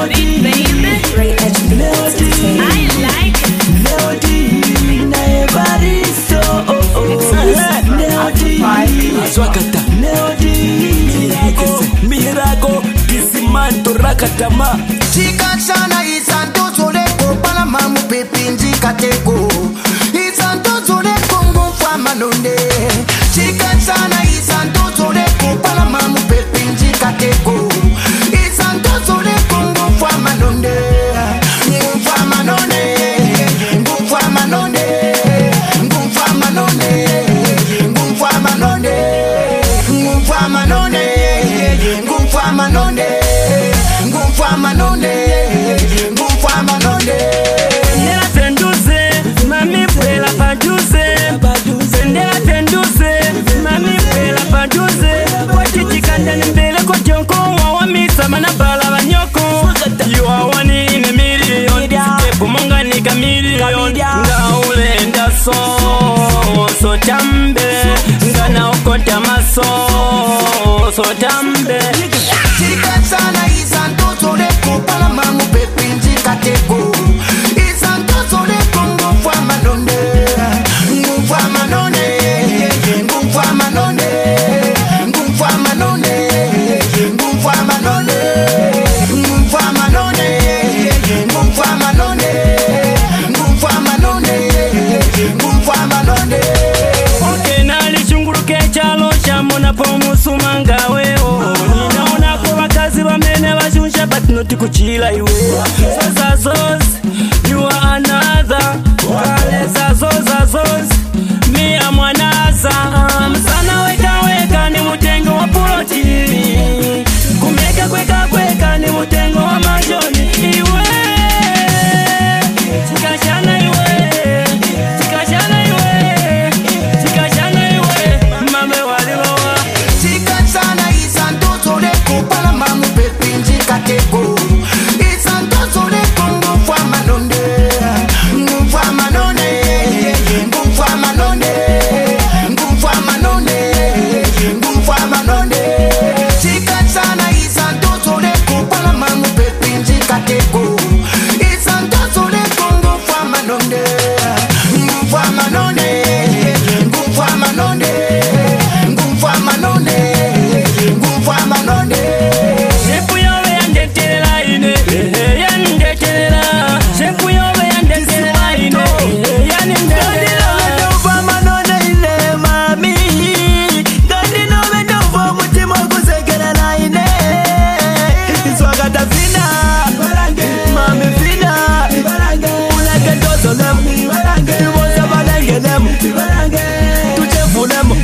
beat, baby. Great education. I like it. Melody, everybody so Melody, Swakata Melody, Mirago, Kisimanto Rakatama. Chica sana isanto zole ko palama mu pepinji kateko. Isanto zole ko ngumfa manonde. Chica sana isanto zole ko palama mu pepinji kateko. Isanto zole ko ngumfa manonde. Ngumfa manonde. Ngumfa manonde. Ngumfa manonde. Ngumfa manonde. Ngumfa manonde. Ngumfa manonde. Ngumfa manonde. Ngumfa manonde. Sendela tenduze, mami pela paduze. Sendela tenduze, mami pela paduze. Wachichikanda nembele kwa jonko, wawamisa manabala banyoko. You are one in a million. Kepo monga nika million. Nga ulenda so tambe. Nga na okota maso so tambe. Chica sana isanto zole ko palama mu pepinji kateko. Isanto zole ko ngumfa manonde. Ngumfa manonde. Ngumfa manonde. Ngumfa manonde. Ngumfa manonde. Ngumfa manonde. Ngumfa manonde. Ngumfa manonde. Ngumfa manonde. Okay, nalichunguruke chalo chamona pomusuma ngaweo. Ninaona kwa wakazi wamene washusha but not kuchila iwe. Zazos, you are another. Kale zazos, me am wanaza. Sana weka ni mutengo wa puloti. Kumeka kweka ni mutengo wa majoni. Iwe, chikashana iwe. Chikashana iwe, mame walilowa. Chica sana isanto zole ko palama mu pepinji kateko. Isanto zole ko ngumfa manonde. Ngumfa manonde. Ngumfa manonde. Ngumfa manonde. Ngumfa manonde. Chica sana isanto zole ko palama mu pepinji kateko. Isanto zole ko ngumfa manonde. Ngumfa manonde. Ngumfa manonde. Ngumfa manonde. Ngumfa manonde. Shepu yobe yandetelela ine, yandetelela. Shepu yobe yandetelela ine, yandetelela. Ngumfa manonde ine mami. Gandi nobe ndovo mutima kusekelela ine. Swakata fina, mami fina. Uleke ndozo lemu, iboza balenge lemu. Tuchefu lemu.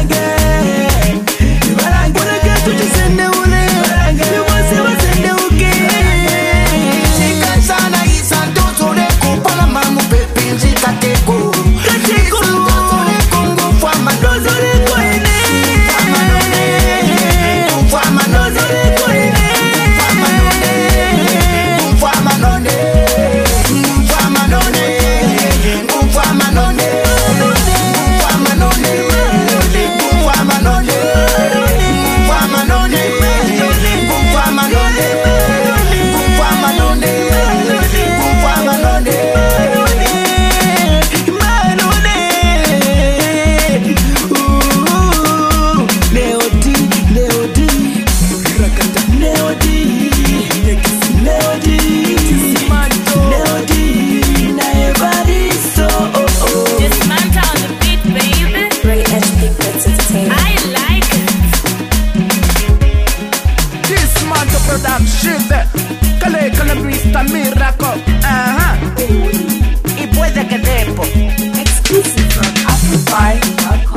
Uleke tuchisende ule, iboze wasende uke. Chica sana isanto zole ko palama mu pepinji kateko. Isanto zole ko ngumfa manonde. Ngumfa manonde. Ngumfa manonde. Ngumfa manonde. Ngumfa manonde. Ngumfa manonde. Ngumfa manonde. Ngumfa manonde. Ngumfa manonde. Ngumfa manonde. Ngumfa manonde. Ngumfa manonde. Dismantle on the beat, baby. Great education. I like it. This month of production, Kale Calabrista Miracle. Y puede que tempo. Exclusive from Amplify.com.